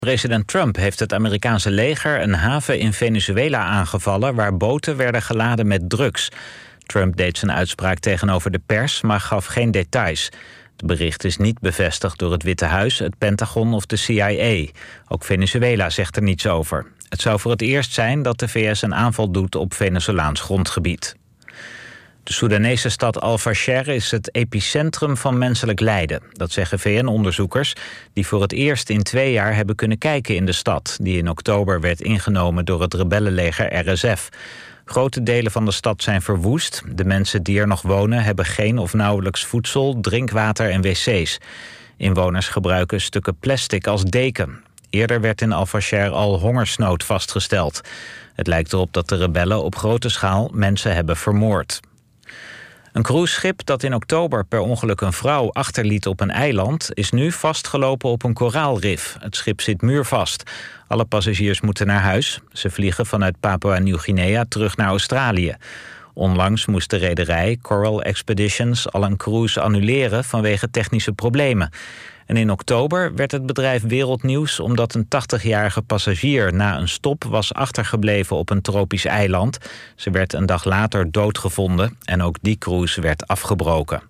President Trump heeft het Amerikaanse leger een haven in Venezuela aangevallen waar boten werden geladen met drugs. Trump deed zijn uitspraak tegenover de pers, maar gaf geen details. Het bericht is niet bevestigd door het Witte Huis, het Pentagon of de CIA. Ook Venezuela zegt er niets over. Het zou voor het eerst zijn dat de VS een aanval doet op Venezolaans grondgebied. De Soedanese stad Al-Fasher is het epicentrum van menselijk lijden. Dat zeggen VN-onderzoekers die voor het eerst in 2 jaar hebben kunnen kijken in de stad, die in oktober werd ingenomen door het rebellenleger RSF. Grote delen van de stad zijn verwoest. De mensen die er nog wonen hebben geen of nauwelijks voedsel, drinkwater en wc's. Inwoners gebruiken stukken plastic als deken. Eerder werd in Al-Fasher al hongersnood vastgesteld. Het lijkt erop dat de rebellen op grote schaal mensen hebben vermoord. Een cruiseschip dat in oktober per ongeluk een vrouw achterliet op een eiland is nu vastgelopen op een koraalrif. Het schip zit muurvast. Alle passagiers moeten naar huis. Ze vliegen vanuit Papua-Nieuw-Guinea terug naar Australië. Onlangs moest de rederij Coral Expeditions al een cruise annuleren vanwege technische problemen. En in oktober werd het bedrijf wereldnieuws omdat een 80-jarige passagier na een stop was achtergebleven op een tropisch eiland. Ze werd een dag later doodgevonden en ook die cruise werd afgebroken.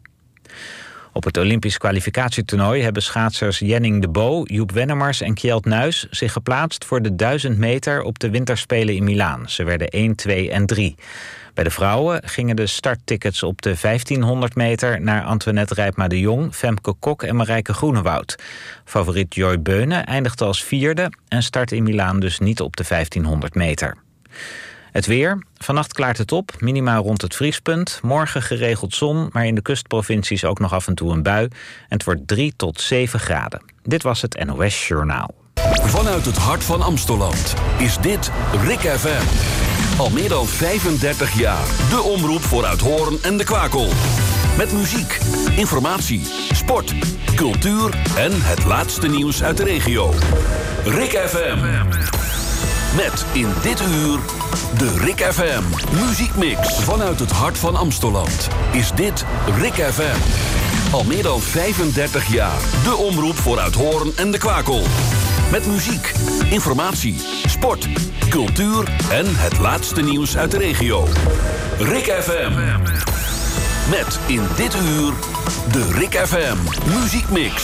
Op het Olympisch kwalificatietoernooi hebben schaatsers Jenning de Bo, Joep Wennemars en Kjeld Nuis zich geplaatst voor de 1000 meter op de winterspelen in Milaan. Ze werden 1, 2 en 3. Bij de vrouwen gingen de starttickets op de 1500 meter naar Antoinette Rijpma de Jong, Femke Kok en Marijke Groenewoud. Favoriet Joy Beunen eindigde als 4e en start in Milaan dus niet op de 1500 meter. Het weer. Vannacht klaart het op, minima rond het vriespunt. Morgen geregeld zon, maar in de kustprovincies ook nog af en toe een bui. En het wordt 3 tot 7 graden. Dit was het NOS Journaal. Vanuit het hart van Amsteland is dit RIK FM. Al meer dan 35 jaar. De omroep voor Uithoorn en de Kwakel. Met muziek, informatie, sport, cultuur en het laatste nieuws uit de regio. RIK FM. Met in dit uur de RIK FM muziekmix. Vanuit het hart van Amsteland is dit RIK FM. Al meer dan 35 jaar. De omroep voor Uithoorn en de Kwakel. Met muziek, informatie, sport, cultuur en het laatste nieuws uit de regio. RIK FM. Met in dit uur de RIK FM muziekmix.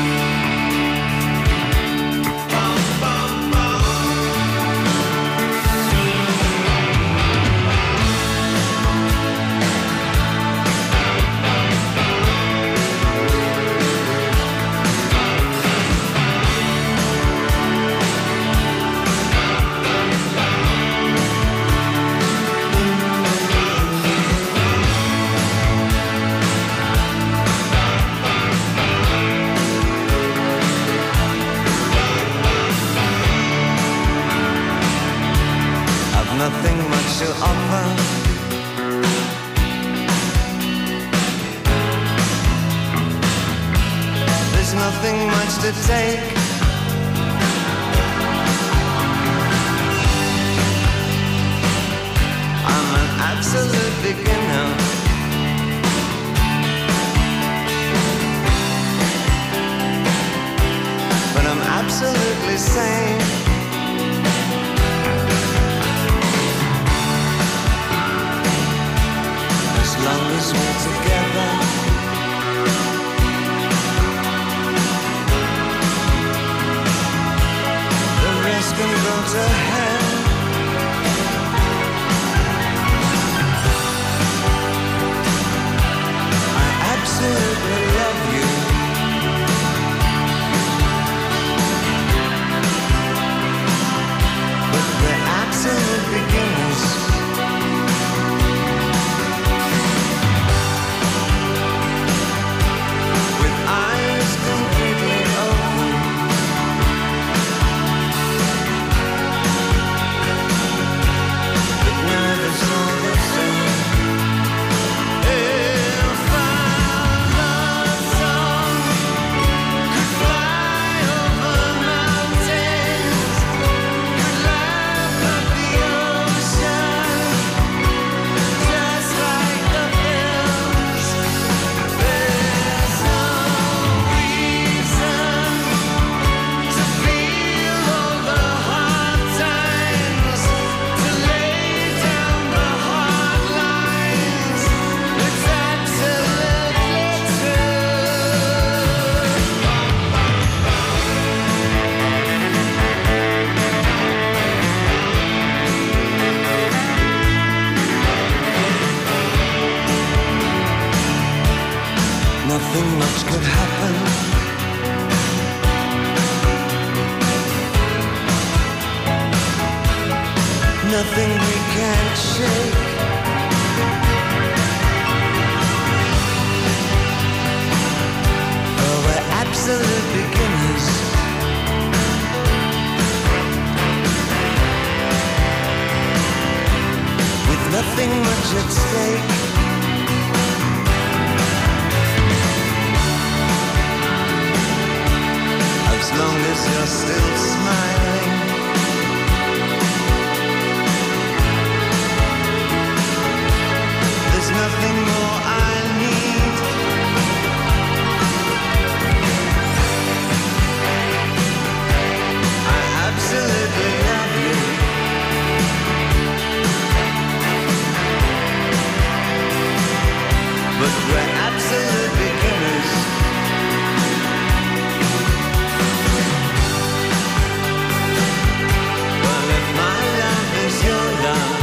Nothing much to offer. There's nothing much to take. I'm an absolute beginner. But I'm absolutely sane. As long as we're together, the rest can go to hell. I absolutely love you. But we're absolute beginners. Completely open. nothing we can't shake. Oh, we're absolute beginners. With nothing much at stake. As long as you're still smiling. There's nothing more I need. I absolutely love you. But we're absolute beginners. Well, if my love is your love,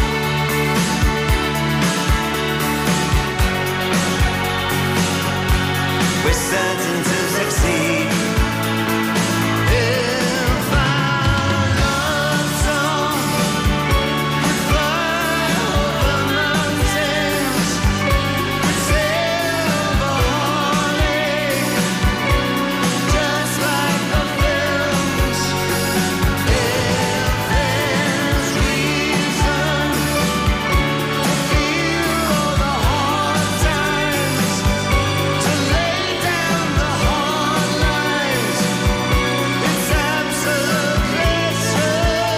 we're certain to succeed. If our love song could fly over mountains, could sail over heartache, just like the films. If there's reason to feel all the hard times, to lay down the hard lines, it's absolutely true.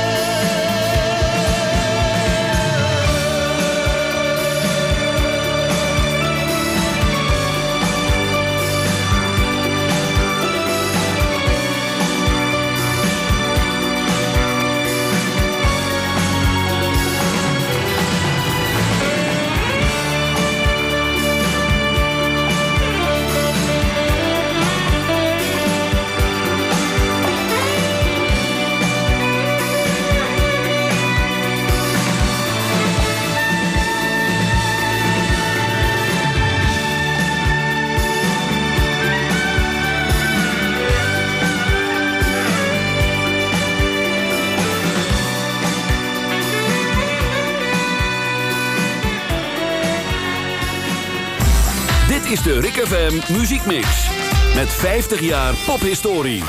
Dit is de Rick FM Muziekmix. Met 50 jaar pophistorie.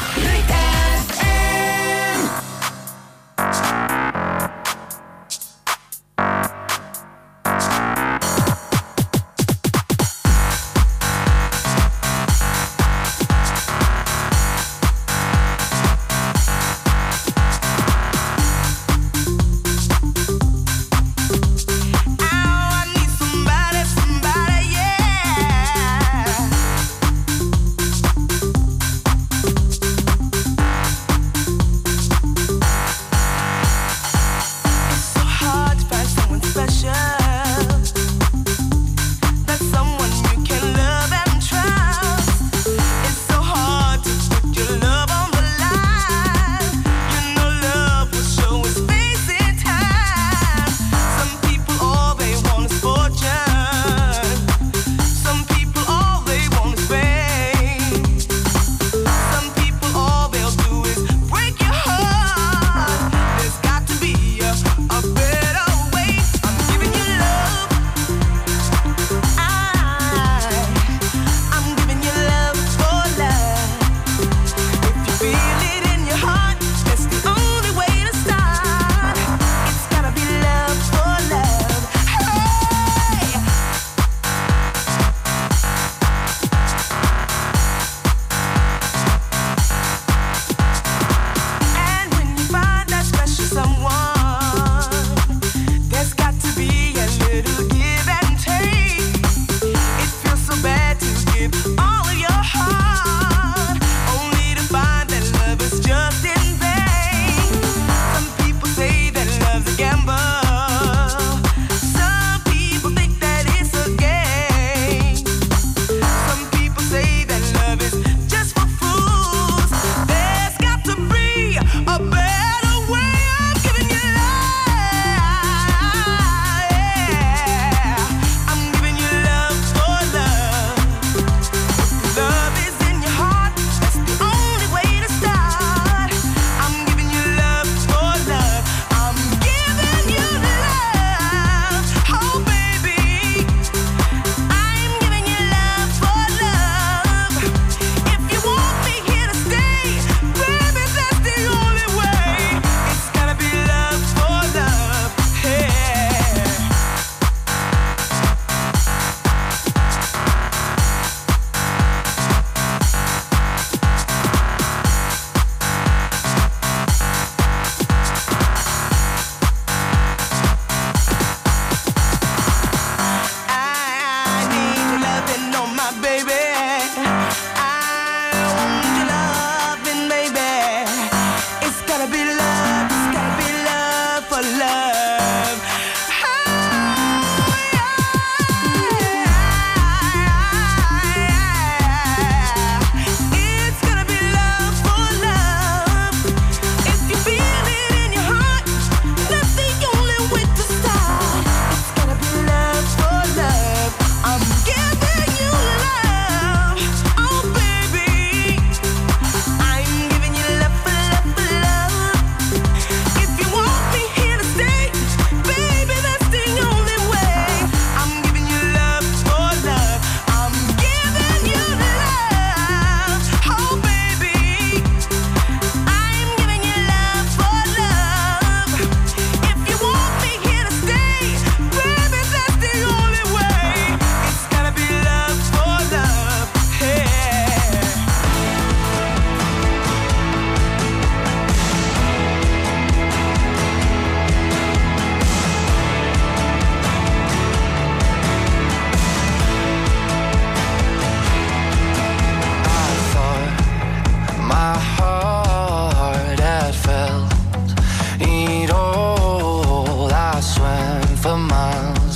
Yeah.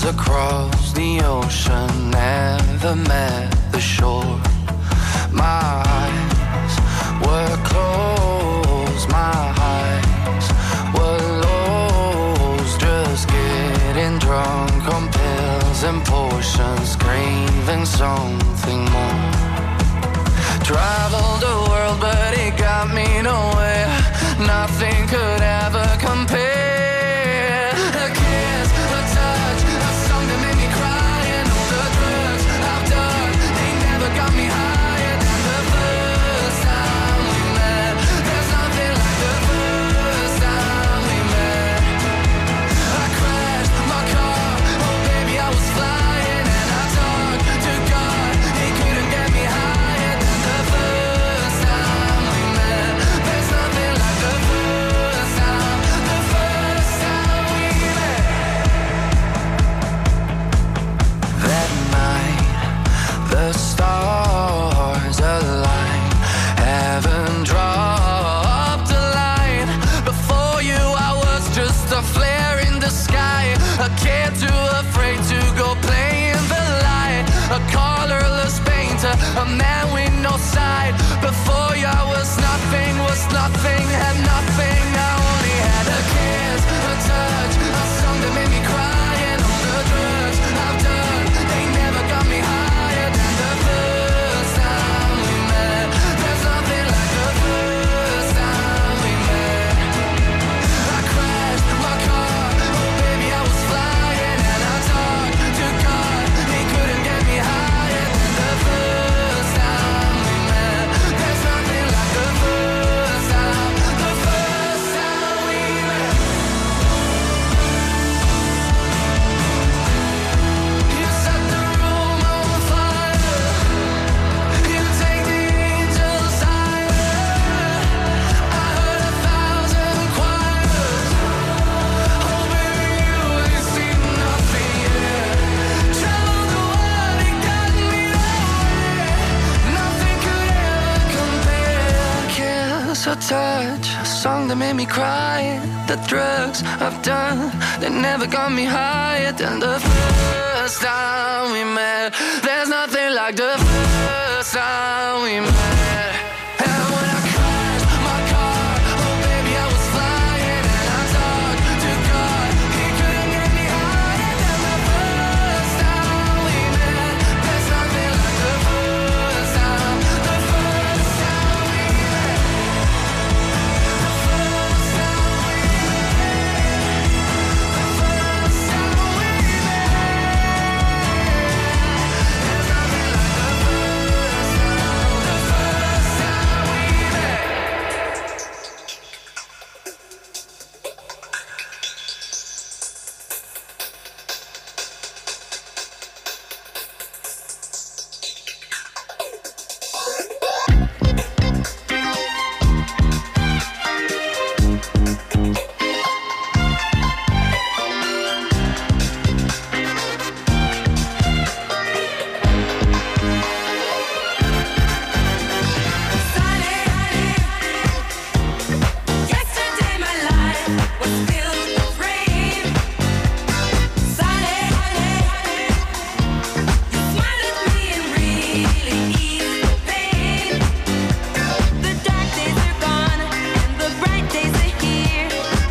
across the ocean, never met the shore. My eyes were closed, my eyes were lost, just getting drunk on pills and potions, craving something more. Traveled the world but it got me nowhere, nothing could ever compare. A kiss, a touch, a song that made me cry, and all the drugs I've done, they never got me higher than the first time we met. There's nothing like the first time we met. I crashed my car, oh baby I was flying, and I talked to God, he couldn't get me higher than the first time we met. There's nothing like the first time we met. That night, the stars aligned, heaven dropped a line. Before you I was just a flare in the sky, a kid too afraid to go play in the light, a colorless painter, a man with no side. Before you I was nothing, had nothing. I only had a kiss, a touch, a song that made me cry, and all the drugs I've done, they never got me higher than the first time we met. There's nothing like the first time we met. I crashed my car, oh baby I was flying, and I talked to God, he couldn't get me higher than the first time we met. There's nothing like the first time we met. You set the room on fire, you take the angels higher. I heard 1,000 choirs, oh baby you ain't seen nothing yet. Traveled the world, it got me nowhere, nothing could ever compare. Kiss, a touch, a song that made me cry, the drugs I've done, they never got me higher than the first time we met. There's nothing like the first time we met. And when I crashed my car, oh baby I was flying, and I talked to God, he couldn't get me higher than the first time we met. There's nothing like the first time we met. The first time we met. The first time we met. There's nothing like the first time we met. Yesterday my life was filled with rain. Sunny, you smiled at me and really eased the pain. The dark days are gone and the bright days are here.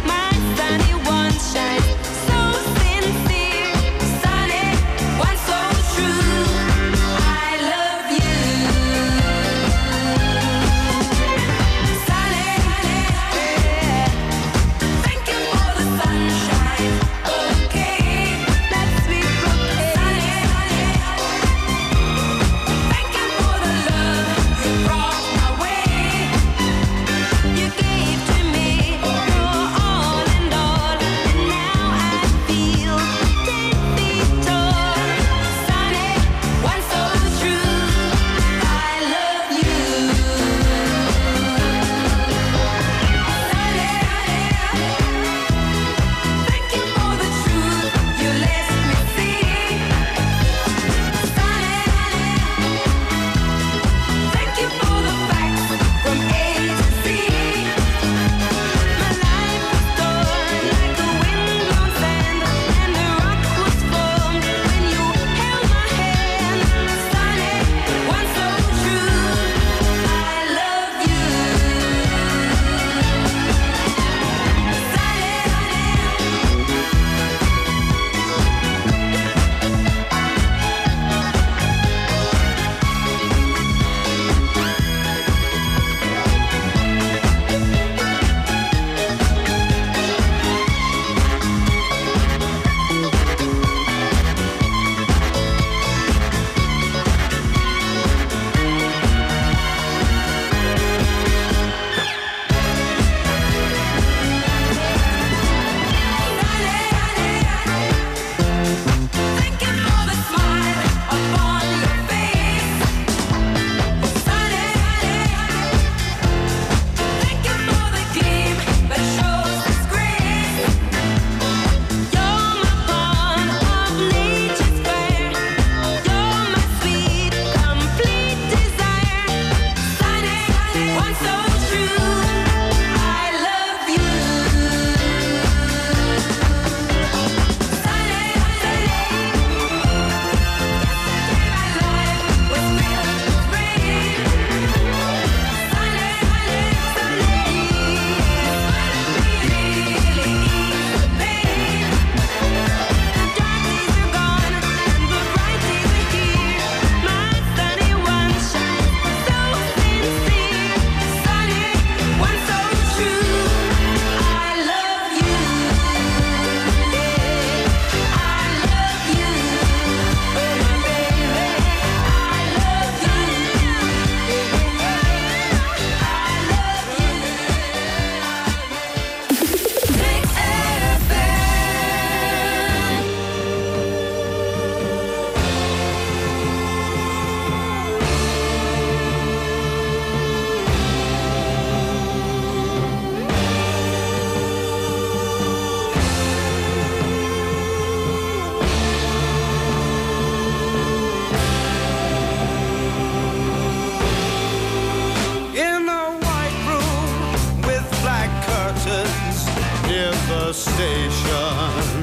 near the station.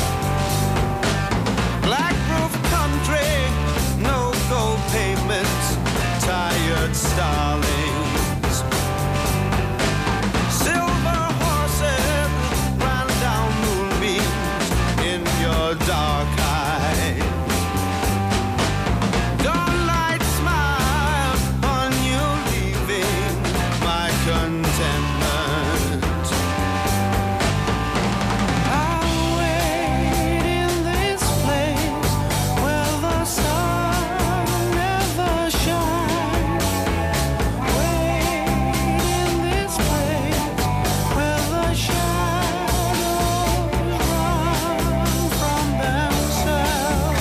Black roof country, no gold pavements, tired starlings. Silver horses ran down moonbeams in your dark eye. Dawnlight smile on you leaving my contentment. I'll wait in this place where the sun never shines. Wait in this place where the shadows run from themselves.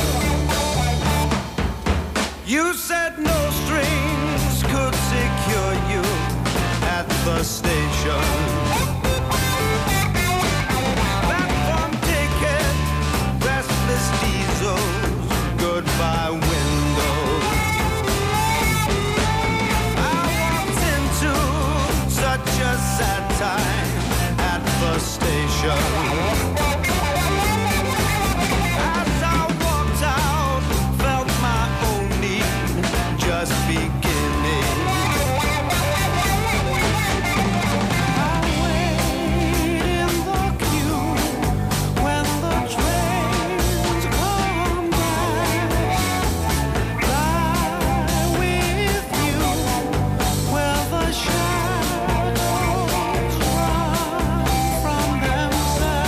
You said no strings could secure you at the station. Platform ticket, restless diesels, goodbye windows. I walked into such a sad time at the station. As I walked out, felt my own need just beginning. I wait in the queue when the trains come back. Lie with you where the shadows run from themselves.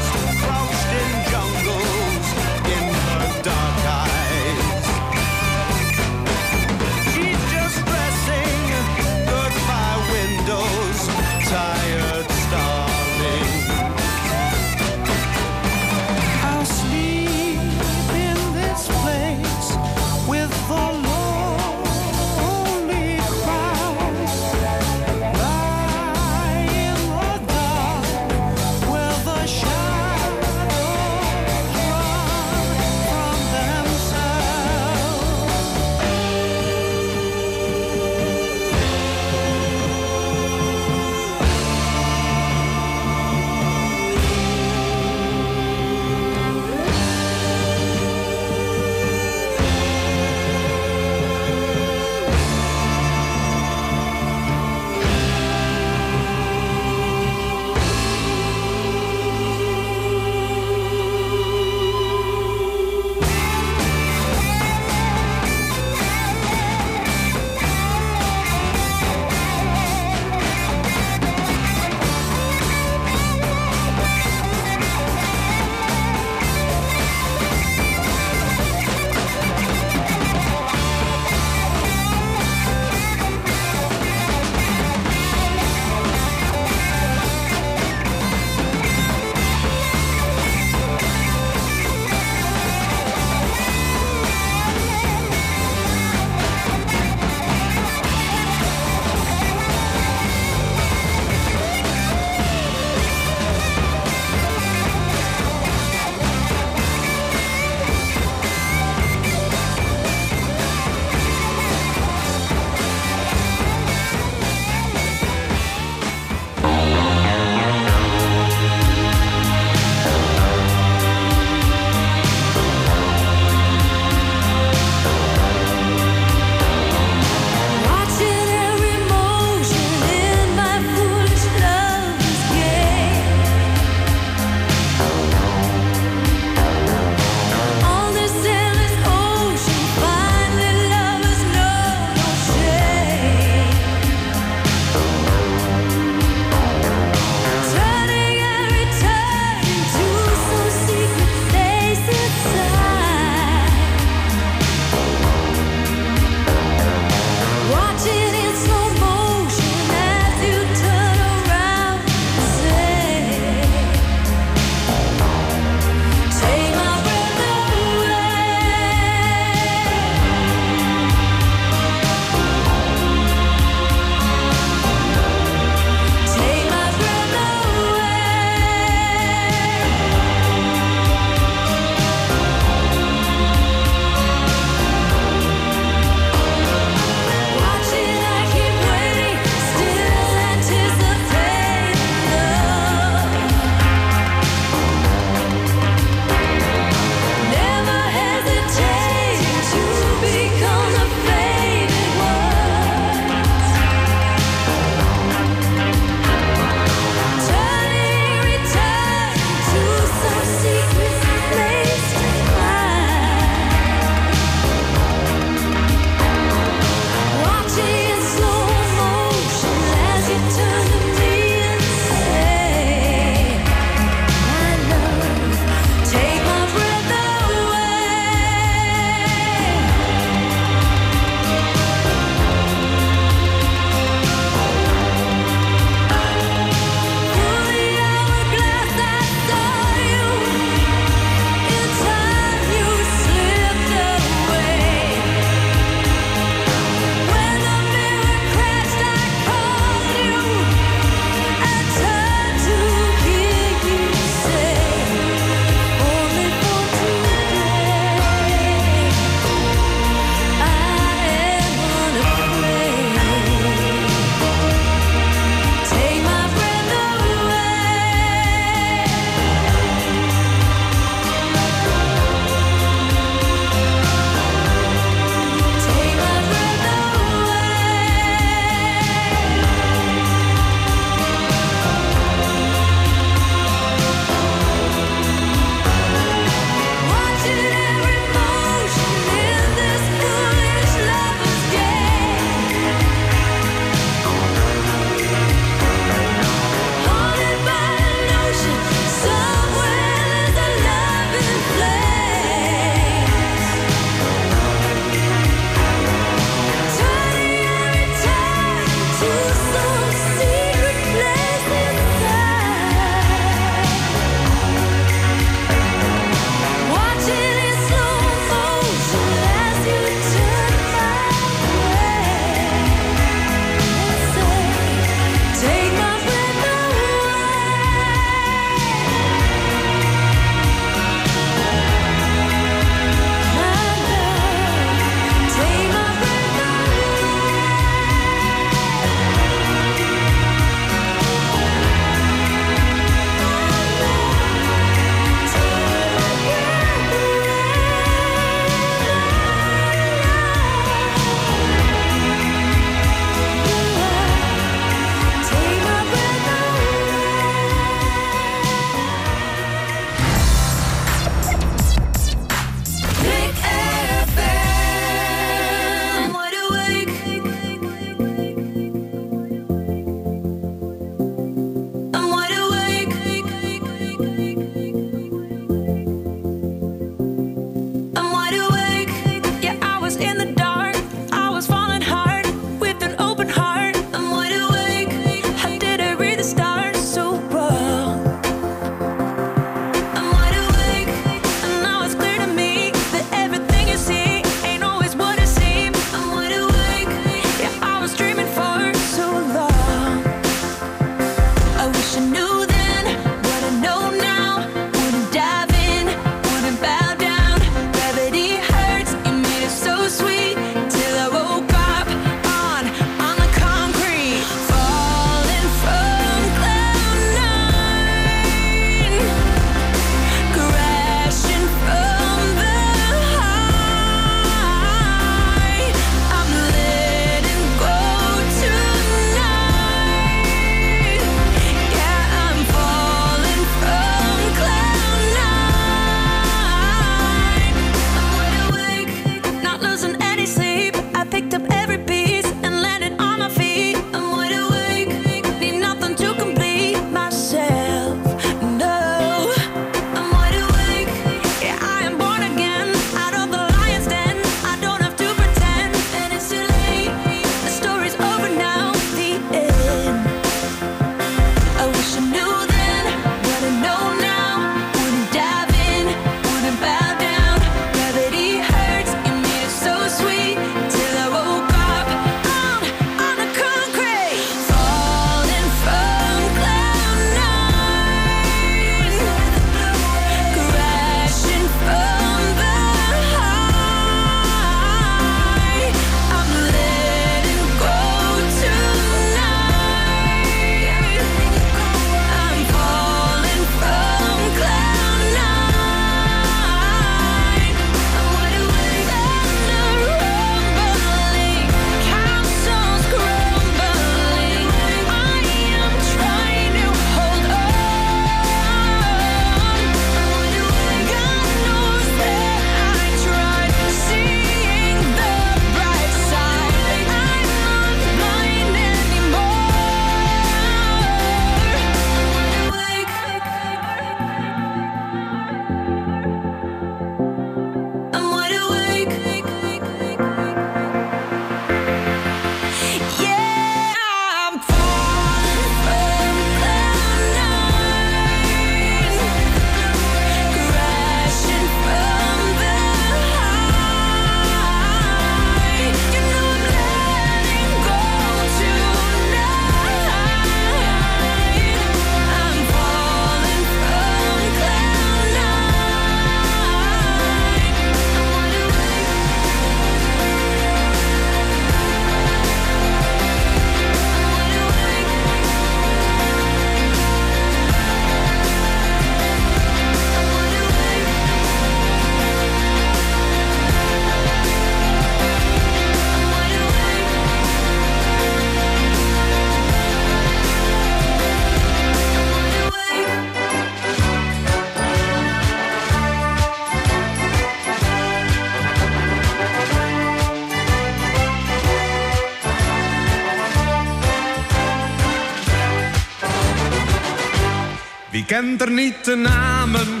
kent er niet de namen?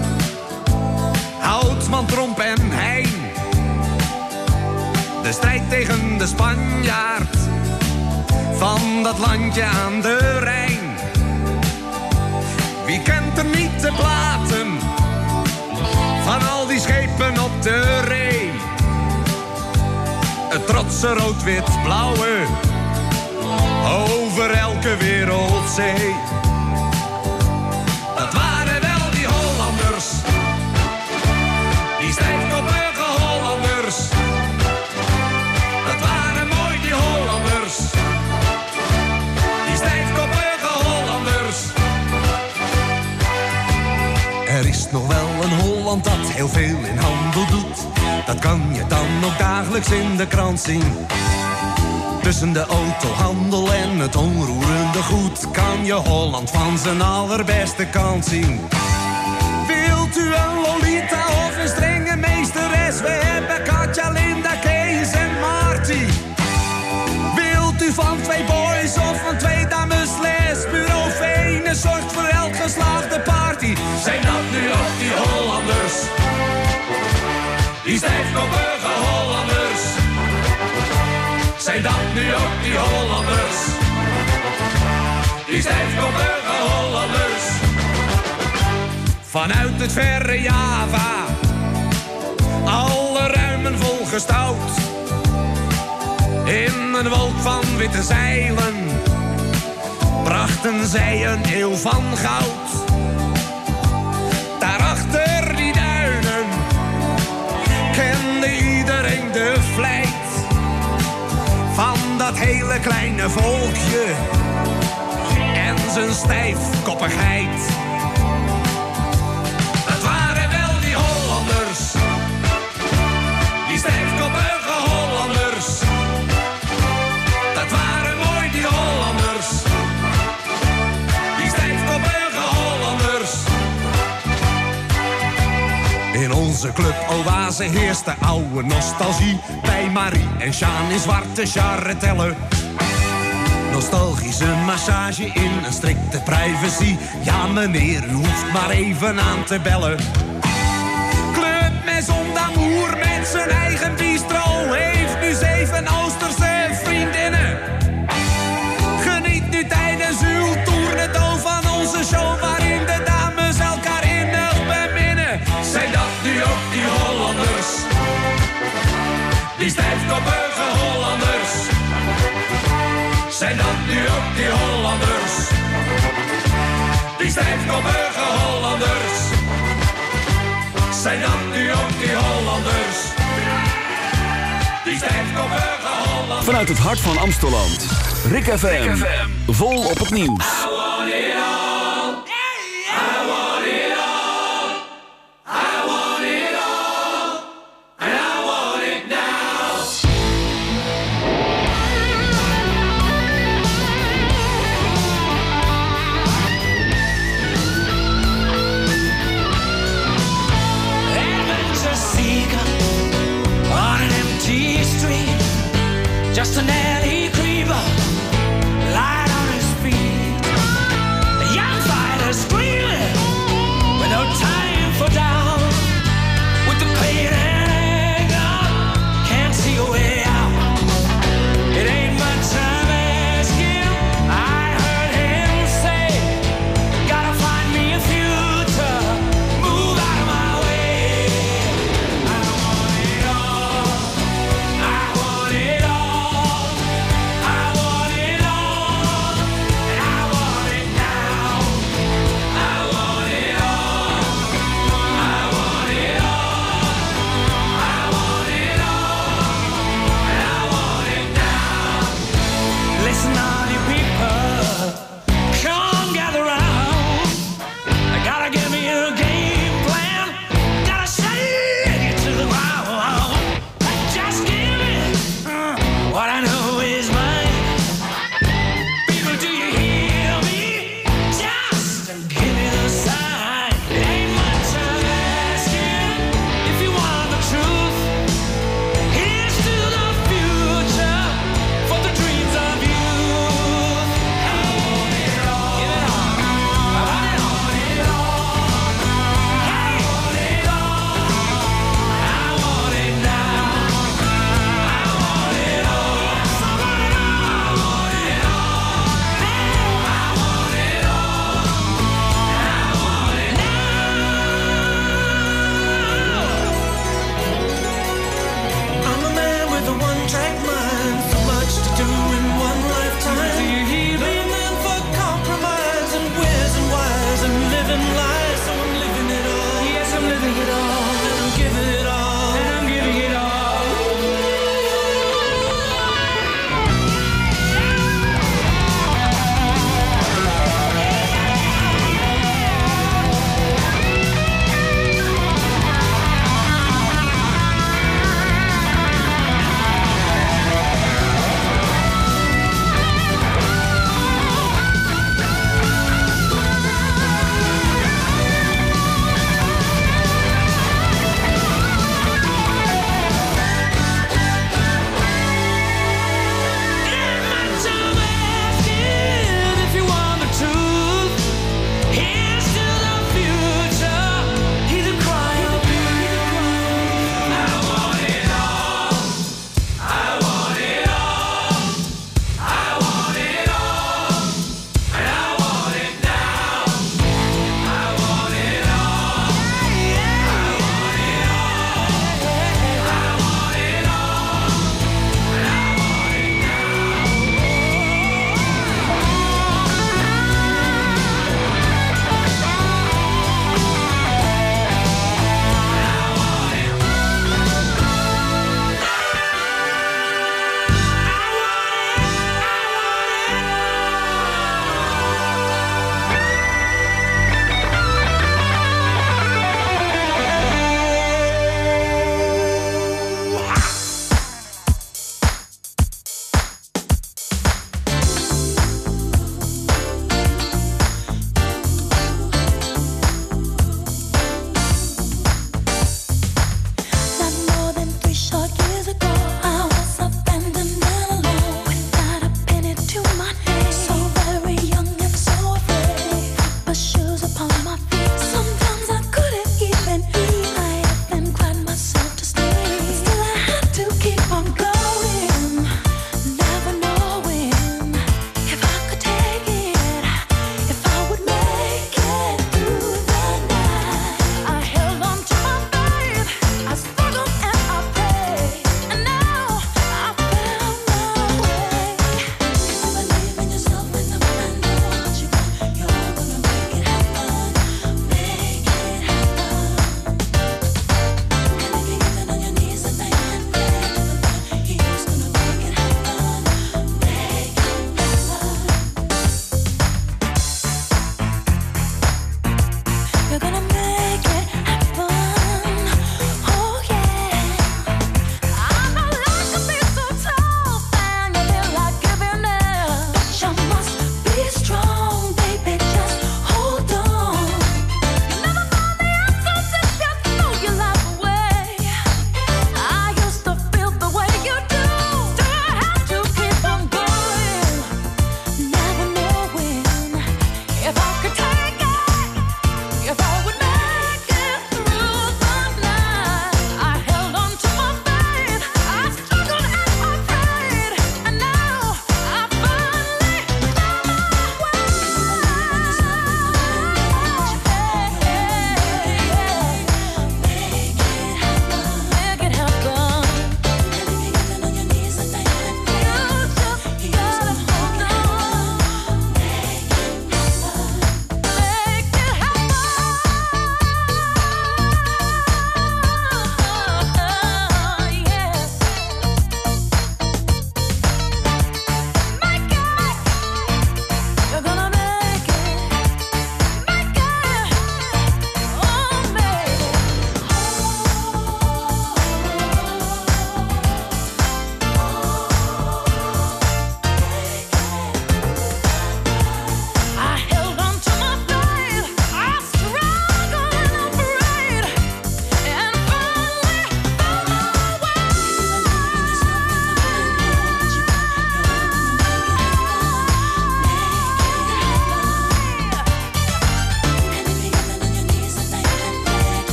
Houtman, Tromp en Heijn. De strijd tegen de Spanjaard van dat landje aan de Rijn. Wie kent er niet de platen van al die schepen op de Ree? Het trotse rood-wit-blauwe over elke wereldzee. Dat waren wel die Hollanders, die stijfkoppige Hollanders. Dat waren mooi die Hollanders, die stijfkoppige Hollanders. Er is nog wel een Holland dat heel veel in handel doet. Dat kan je dan ook dagelijks in de krant zien. Tussen de autohandel en het onroerende goed kan je Holland van zijn allerbeste kant zien. Wilt u een Lolita of een strenge meesteres? We hebben Katja, Linda, Kees en Marty. Wilt u van 2 boys of van 2 dames les? Bureau Venus zorgt voor elk geslaagde party. Zijn dat nu ook die Hollanders? Die stijfkoppige Hollanders. Zijn dat nu ook die Hollanders? Die stijfkoppige Hollanders. Vanuit het verre Java, alle ruimen volgestouwd. In een wolk van witte zeilen brachten zij een eeuw van goud. Daarachter die duinen kende iedereen de vlijt van dat hele kleine volkje en zijn stijfkoppigheid. Dat waren wel die Hollanders, die stijfkoppige Hollanders. Dat waren mooi die Hollanders, die stijfkoppige Hollanders. In onze club Oase heerst de oude nostalgie. Bij Marie en Sjaan in zwarte charretellen. Nostalgische massage in een strikte privacy. Ja meneer, u hoeft maar even aan te bellen. Club Maison d'Amour met zijn eigen bistro heeft nu 7 Oosterse vriendinnen. Geniet nu tijdens uw tournedo van onze show waarin de dames elkaar innig beminnen. Zijn dat nu ook die Hollanders? Die stijfkoppige Hollanders. Zijn dat nu ook die Hollanders? Die stijfkoppige Hollanders. Zijn dat nu ook die Hollanders? Die stijfkoppige Hollanders. Vanuit het hart van Amsteland. Rick FM. Vol op het nieuws. Just an alley creeper, light on his feet. A young fighter screaming with no time for doubt. With the pain and anger, can't see a way out. It ain't much I'm asking. I heard him say, gotta find me a future, move out of my way. I want it all, I want it all.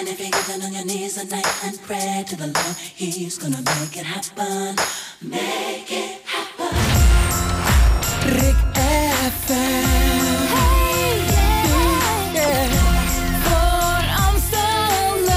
And if you get down on your knees at night and pray to the Lord, He's gonna make it happen. Make it happen. Rick FM. Hey, yeah. Voor Amsterdam.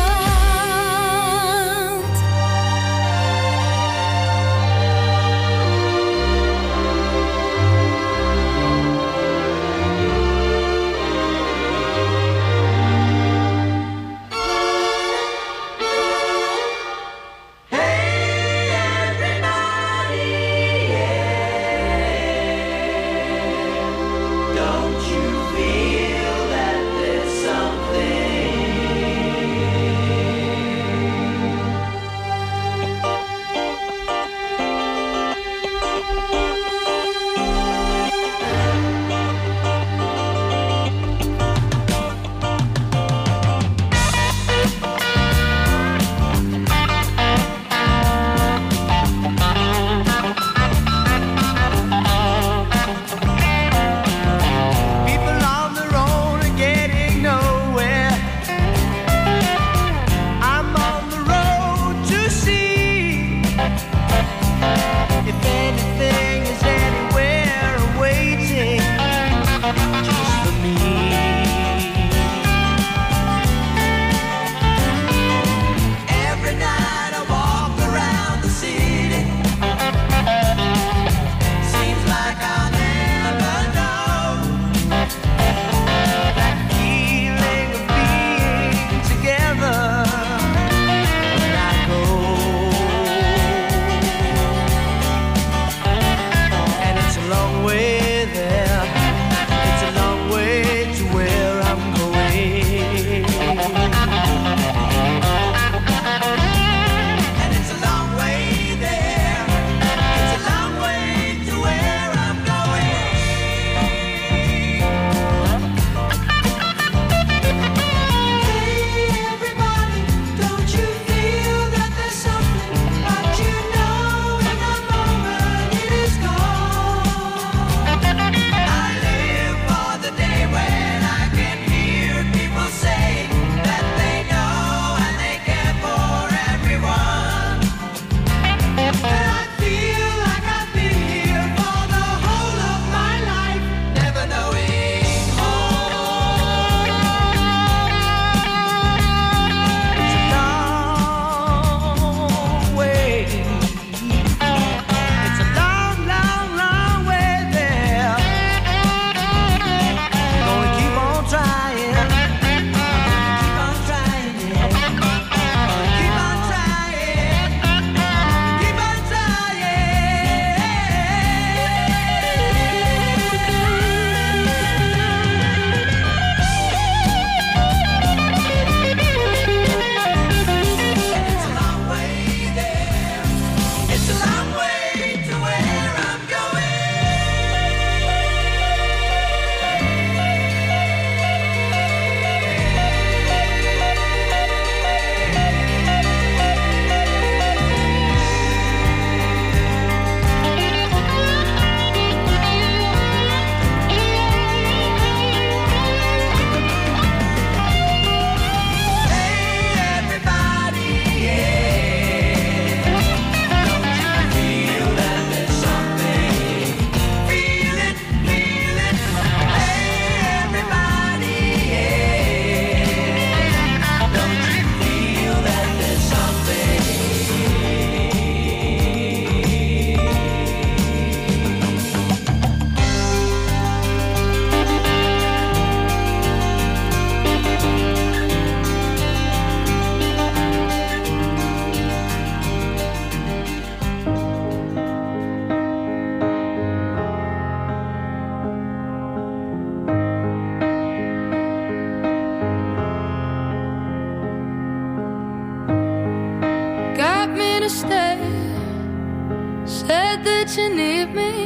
that you need me.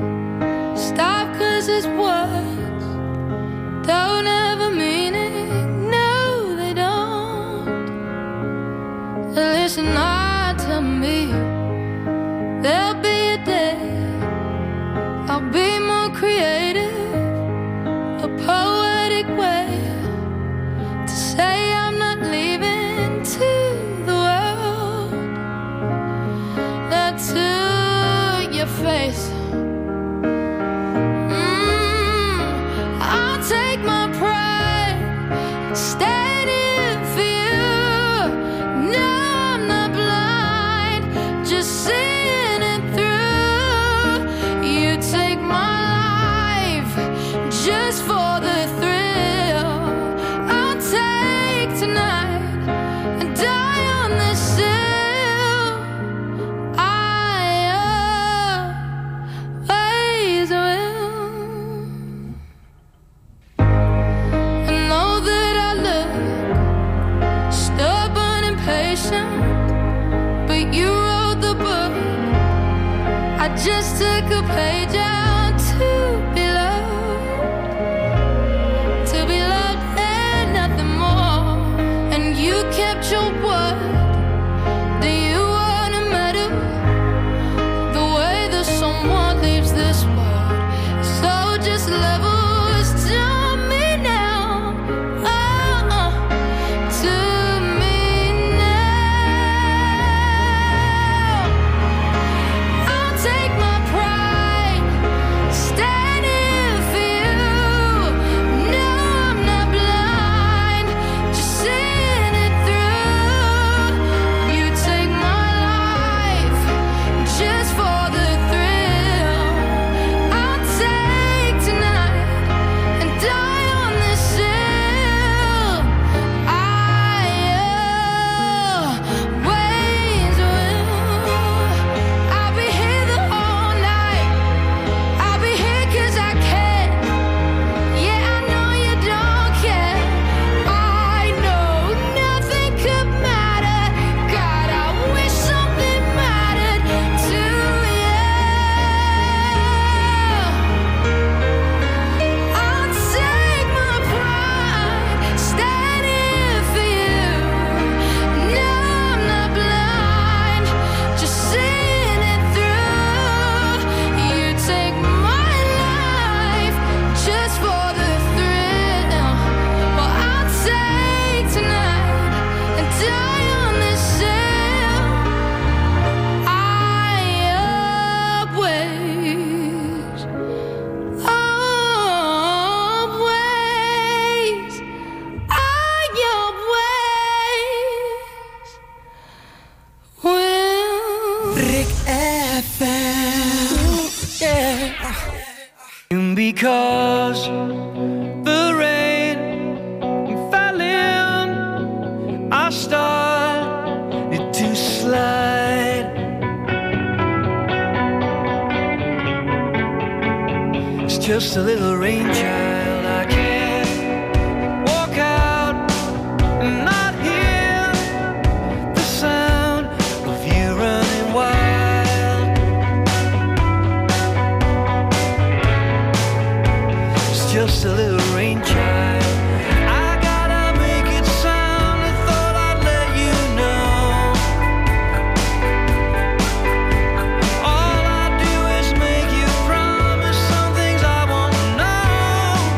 Stop 'cause it's words don't ever mean it. No, they don't. Listen hard to me. There'll be a day I'll be more creative, a poetic way to say I'm not leaving. sound, but you wrote the book. I just took a page out to be loved and nothing more. And you kept your word. Do you wanna matter the way that someone leaves this world? So just level us to me now, to me now. I'll take my pride, standing for you. No, I'm not blind, just seeing it through. You take my life just for the thrill. I'll take tonight and die on this hill. I always will. I'll be here the whole night. I'll be here 'cause I can. Yeah, I know you don't care. I know nothing could matter. God, I wish something mattered to you. I'll take my pride, standing for you. No, I'm not blind, just seeing it through. You take my life just for the thrill. Well, I'll take tonight and die on this hill. I always, will. Rick FM. Yeah. And because the rain fell in, I started to slide. It's just a little rain, child. I can't walk out and not hear the sound of you running wild. It's just a little rain, child. I gotta make it sound. I thought I'd let you know. All I do is make you promise some things I won't know.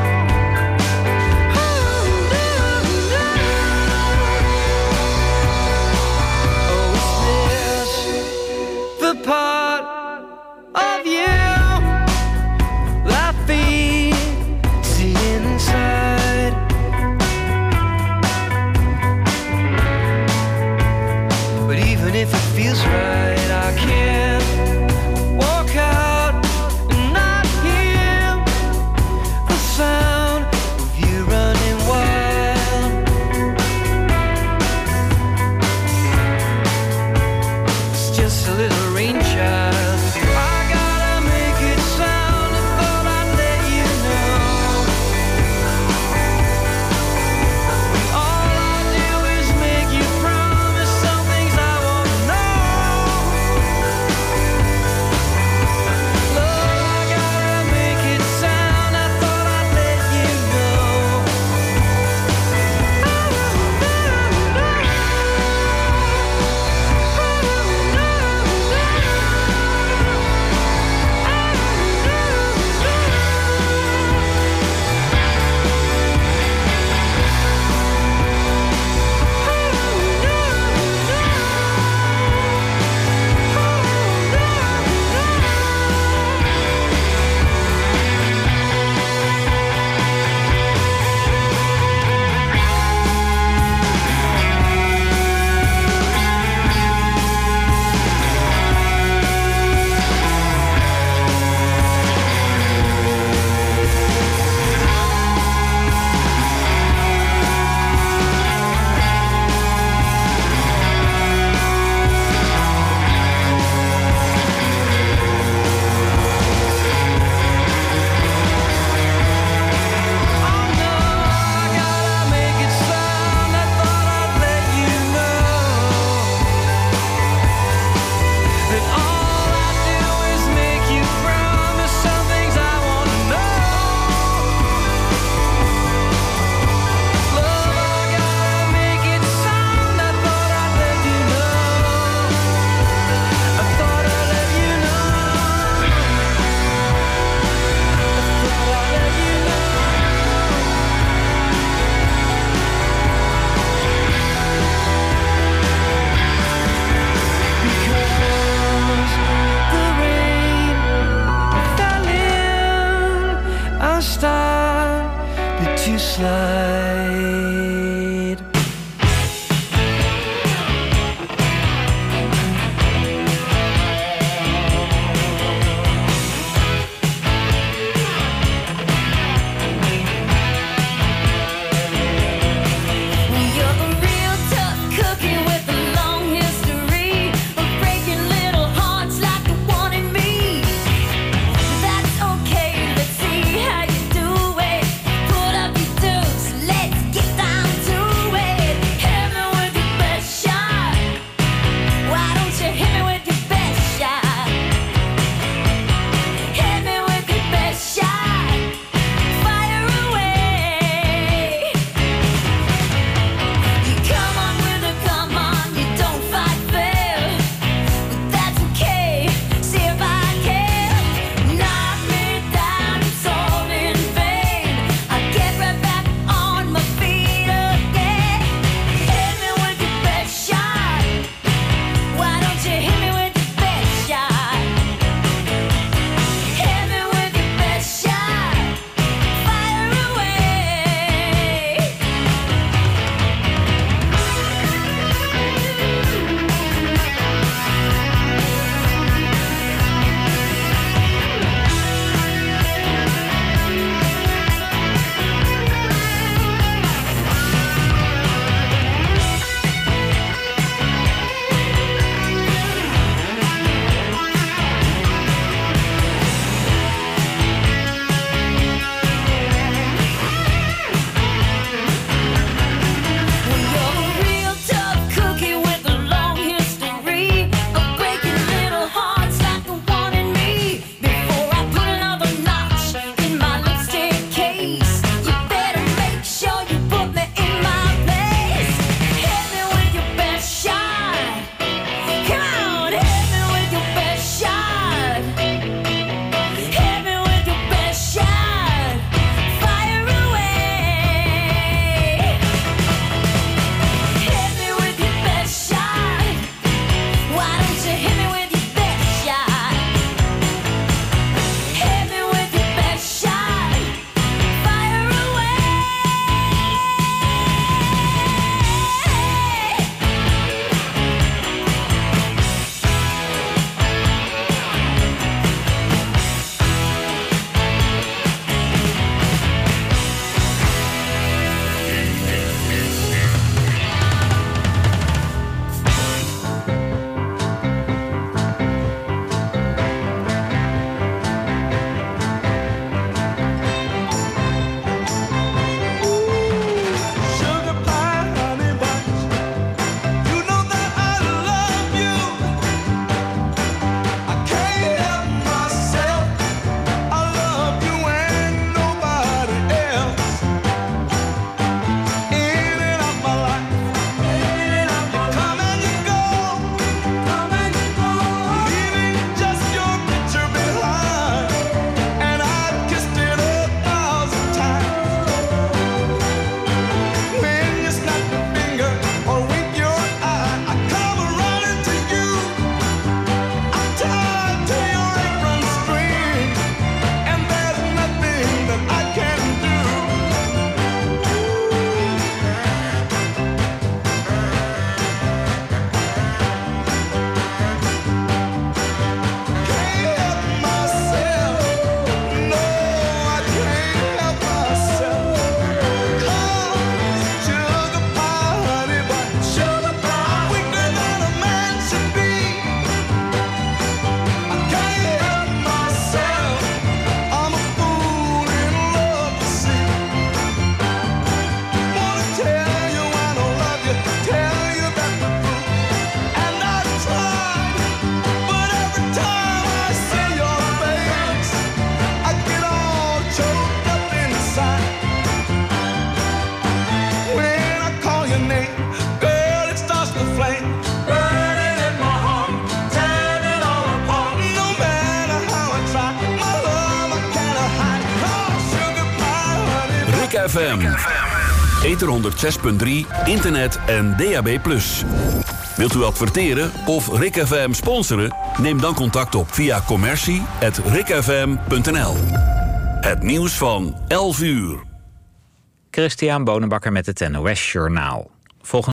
FM. Ether 106.3, internet en DAB+. Wilt u adverteren of Rick FM sponsoren? Neem dan contact op via commercie@rickfm.nl. Het nieuws van 11 uur. Christian Bonenbakker met het NOS Journaal. Volgens